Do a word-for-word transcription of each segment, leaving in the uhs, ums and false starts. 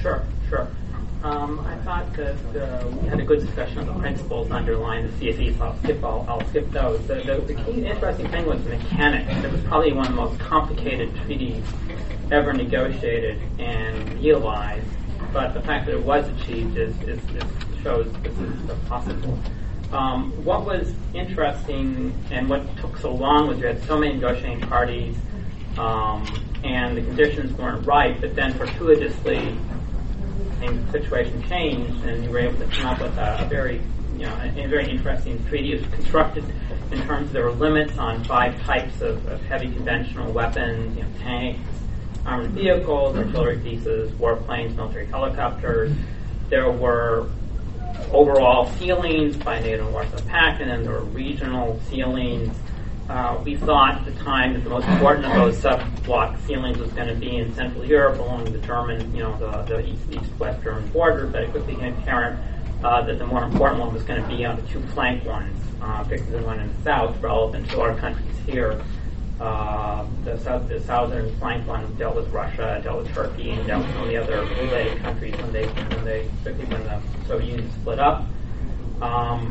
Sure, sure. Um, I thought that uh, we had a good discussion of the principles underlying the C S E, so I'll skip, I'll, I'll skip those. The, the, the key interesting thing was the mechanics. It was probably one of the most complicated treaties ever negotiated and realized, but the fact that it was achieved is, is, is shows this is possible. Um, what was interesting and what took so long was you had so many negotiating parties, um, and the conditions weren't right, but then fortuitously the situation changed, and you were able to come up with a, a very, you know, a, a very interesting treaty. It was constructed in terms of there were limits on five types of, of heavy conventional weapons, you know, tanks, armored vehicles, artillery pieces, warplanes, military helicopters. There were overall ceilings by NATO and Warsaw Pact, and then there were regional ceilings. Uh, we thought at the time that the most important of those sub-block ceilings was going to be in Central Europe along the German, you know, the, the east-east-west German border, but it quickly became apparent uh, that the more important one was going to be on the two flank ones, uh, particularly the one in the south, relevant to our countries here. Uh, the, south, the southern flank one dealt with Russia, dealt with Turkey, and dealt with some of the other related countries when they, when they, particularly when the Soviet Union split up. Um,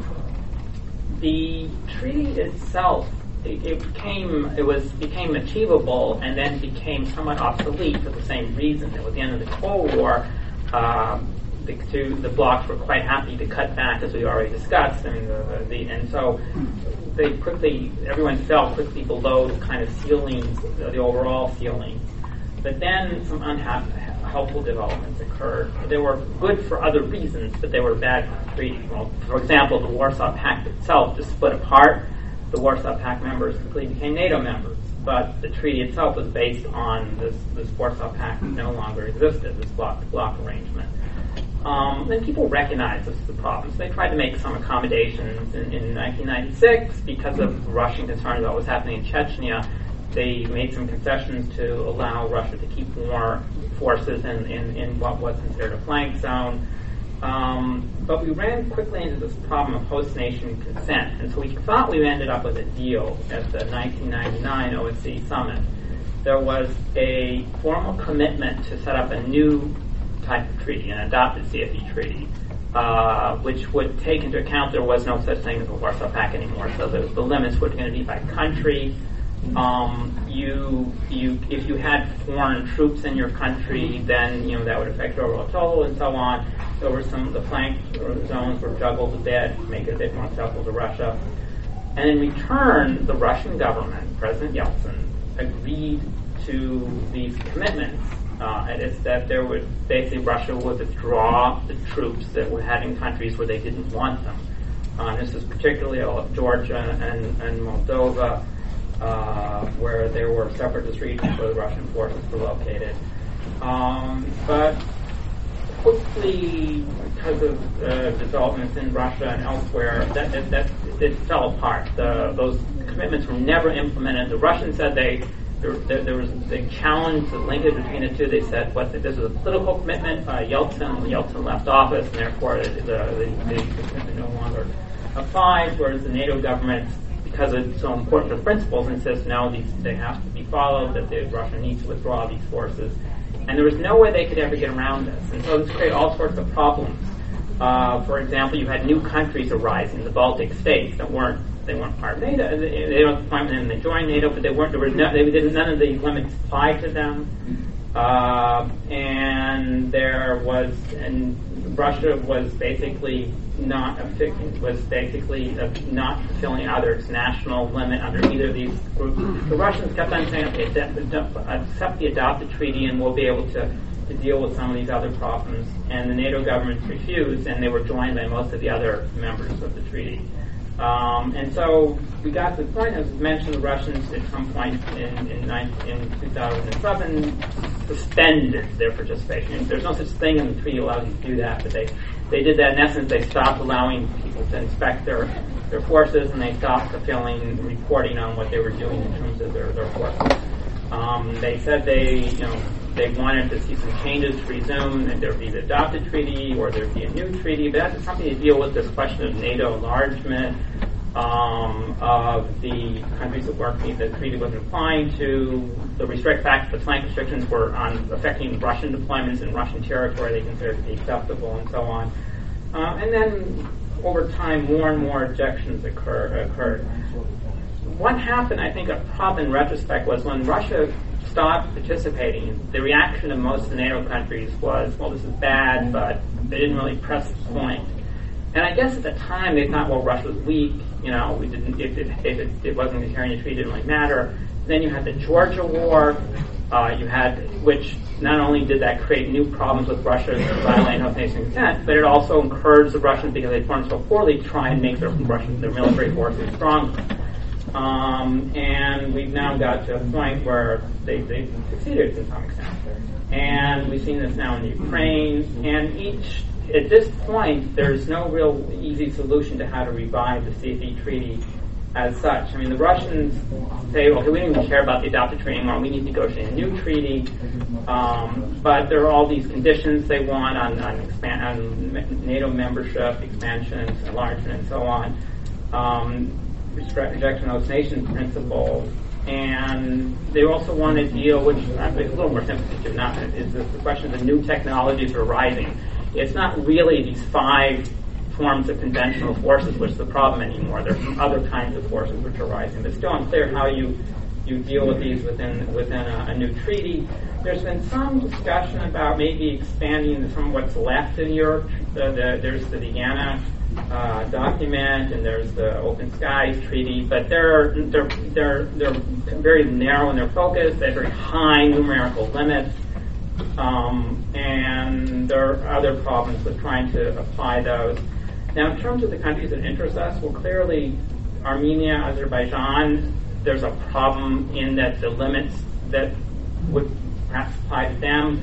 the treaty itself, it, it became it was became achievable and then became somewhat obsolete for the same reason. At the end of the Cold War, uh, the two the blocs were quite happy to cut back, as we already discussed, I mean, the, the, and so they quickly everyone fell quickly below the kind of ceilings, the overall ceilings. But then some unhelpful developments occurred. They were good for other reasons, but they were bad for the treaty. Well, for example, the Warsaw Pact itself just split apart. The Warsaw Pact members quickly became NATO members, but the treaty itself was based on this, this Warsaw Pact that no longer existed, this block-to-block arrangement. Um, and people recognized this as a problem, so they tried to make some accommodations. In, in nineteen ninety-six, because of Russian concerns about what was happening in Chechnya, they made some concessions to allow Russia to keep more forces in, in, in what was considered a flank zone. Um, but we ran quickly into this problem of host nation consent, and so we thought we ended up with a deal at the nineteen ninety-nine O S C E summit. There was a formal commitment to set up a new type of treaty, an adopted C F E treaty, uh, which would take into account there was no such thing as a Warsaw Pact anymore, so the, the limits were going to be by country. Um, you, you, if you had foreign troops in your country, then you know that would affect your overall total, and so on. There were some of the flank zones were juggled a bit, make it a bit more acceptable to Russia. And in return, the Russian government, President Yeltsin, agreed to these commitments. Uh, and it's that there would basically Russia would withdraw the troops that were had in countries where they didn't want them. Uh, this is particularly Georgia and, and Moldova, uh, where there were separatist regions where the Russian forces were located. Um, but quickly, because of uh, developments in Russia and elsewhere, that, that, that it fell apart. The, those commitments were never implemented. The Russians said they there, there, there was they challenged the linkage between the two. They said what this was a political commitment by Yeltsin. Yeltsin left office, and therefore the, the, the, the commitment no longer applies. Whereas the NATO government, because it's so important to principles, insists no, these they have to be followed. That the Russia needs to withdraw these forces. And there was no way they could ever get around this. And so this created all sorts of problems. Uh, for example, you had new countries arising, the Baltic states, that weren't they weren't part of NATO. They, they don't point them, they joined NATO, but they weren't. There was no, they didn't. None of the limits applied to them. Uh, and there was, and Russia was basically not was basically not fulfilling either its national limit under either of these groups. The Russians kept on saying, okay, accept the adopted treaty and we'll be able to, to deal with some of these other problems. And the NATO governments refused, and they were joined by most of the other members of the treaty. Um, and so we got to the point, as mentioned, the Russians at some point in, in, in two thousand seven suspended their participation. There's no such thing in the treaty allows you to do that, but they They did that in essence. They stopped allowing people to inspect their, their forces, and they stopped fulfilling reporting on what they were doing in terms of their, their forces. Um, they said they, you know, they wanted to see some changes to resume, and there would be the adopted treaty or there would be a new treaty, but that's something to deal with this question of NATO enlargement. um, of the countries that work the treaty wasn't applying to, the restrict fact that the flank restrictions were on affecting Russian deployments in Russian territory they considered to be acceptable, and so on. Uh, and then over time, more and more objections occur, occurred. What happened, I think, a problem in retrospect was when Russia stopped participating, the reaction of most of the NATO countries was, well, this is bad, but they didn't really press the point. And I guess at the time they thought, well, Russia was weak, you know, we didn't, if it, if it, it wasn't adhering to the treaty, it didn't really matter. Then you had the Georgia War, uh, you had, which not only did that create new problems with Russia violating host nation consent, but it also encouraged the Russians, because they formed so poorly, to try and make their Russian, their military forces stronger. Um, and we've now got to a point where they, they succeeded to some extent. And we've seen this now in Ukraine, and each, at this point, there's no real easy solution to how to revive the C F E treaty as such. I mean, the Russians say, okay, we don't even care about the adopted treaty anymore, we need to negotiate a new treaty, um, but there are all these conditions they want on, on, expand, on NATO membership, expansion, enlargement, and so on. Um, rejection of those nations principles, and they also want to deal, which I think a little more sympathy to, not is the question of the new technologies are rising. It's not really these five forms of conventional forces which is the problem anymore. There's some other kinds of forces which are rising, but still unclear how you you deal with these within within a, a new treaty. There's been some discussion about maybe expanding some of what's left in Europe. The, the, there's the Vienna Uh, document, and there's the Open Skies Treaty, but they're they're they're they're very narrow in their focus. They have very high numerical limits, um, and there are other problems with trying to apply those. Now, in terms of the countries that interest us, well, clearly Armenia, Azerbaijan, there's a problem in that the limits that would perhaps apply to them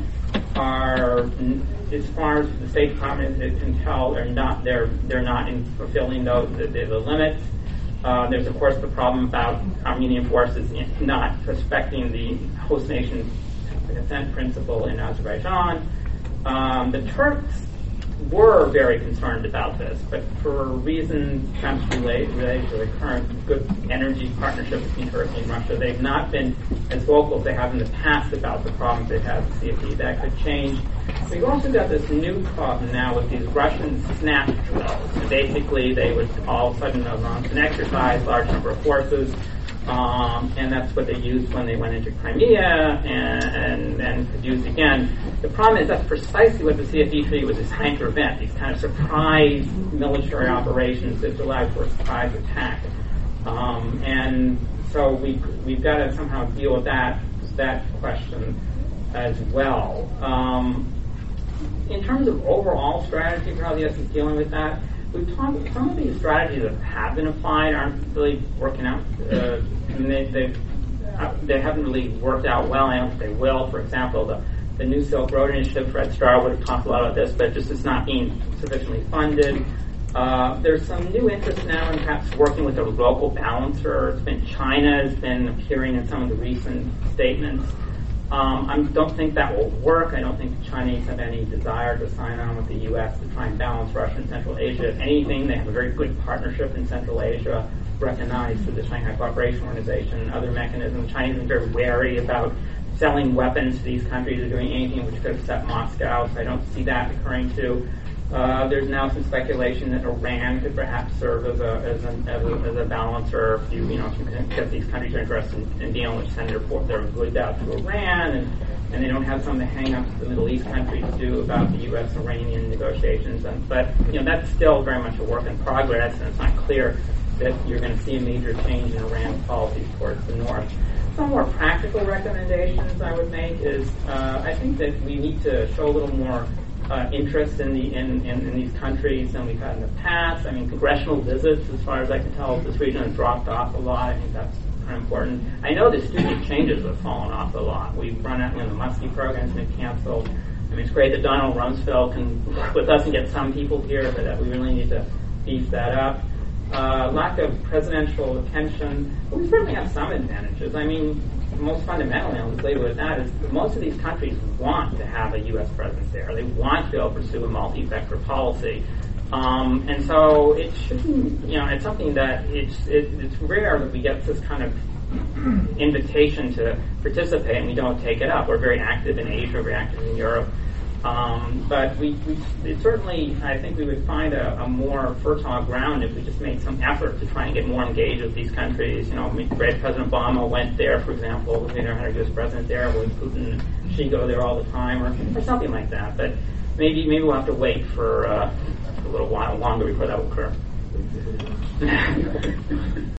are, as far as the State Department can tell, are not they're they're not in fulfilling those the, the, the limits. Uh, there's of course the problem about Armenian forces in not respecting the host nation consent principle in Azerbaijan. Um, the Turks were very concerned about this, but for reasons perhaps related, related to the current good energy partnership between Turkey and Russia, they've not been as vocal as they have in the past about the problems they've had with C F E. That could change. We've also got this new problem now with these Russian snap drills. So basically, they would all of a sudden announce an exercise, large number of forces, um, and that's what they used when they went into Crimea, and, and, and could use again. The problem is that's precisely what the C F E treaty was designed to prevent, these kind of surprise military operations that allowed for a surprise attack. Um, and so we, we've got to somehow deal with that, that question as well. Um, in terms of overall strategy for how the U S is dealing with that, we've talked, some of these strategies that have been applied aren't really working out. Uh, I mean, they, they've, uh, they haven't really worked out well. I don't think they will. For example, the, the New Silk Road Initiative, Fred Starr would have talked a lot about this, but just it's not being sufficiently funded. Uh, there's some new interest now in perhaps working with a local balancer. It's been China has been appearing in some of the recent statements. Um, I don't think that will work. I don't think the Chinese have any desire to sign on with the U S to try and balance Russia and Central Asia. If anything, they have a very good partnership in Central Asia, recognized through the Shanghai Cooperation Organization and other mechanisms. The Chinese are very wary about selling weapons to these countries or doing anything which could upset Moscow, so I don't see that occurring too. Uh, there's now some speculation that Iran could perhaps serve as a as a, as a, as a balancer. If you you know if you can get these countries are interested in, in being able to send their their goods out to Iran, and, and they don't have some of the hang-ups the Middle East countries do about the U S Iranian negotiations. And, but you know that's still very much a work in progress, and it's not clear that you're going to see a major change in Iran's policies towards the north. Some more practical recommendations I would make is uh, I think that we need to show a little more Uh, interest in the in, in, in these countries than we've had in the past. I mean, congressional visits, as far as I can tell, this region has dropped off a lot. I think that's kind of important. I know the student exchanges have fallen off a lot. We've run out when the Muskie program's been canceled. I mean, it's great that Donald Rumsfeld can work with us and get some people here, but that we really need to beef that up. Uh, lack of presidential attention. Well, we certainly have some advantages. I mean, most fundamentally, I'll just leave it with that, is that most of these countries want to have a U S presence there. They want to be able to pursue a multi-vector policy. Um, and so it shouldn't, you know, it's something that it's it, it's rare that we get this kind of invitation to participate and we don't take it up. We're very active in Asia, we're active in Europe. Um, but we, we it certainly, I think we would find a, a more fertile ground if we just made some effort to try and get more engaged with these countries. You know, President Obama went there, for example. We never had a U S president there. With Putin, she go there all the time, or, or something like that. But maybe maybe we'll have to wait for uh, a little while longer before that will occur.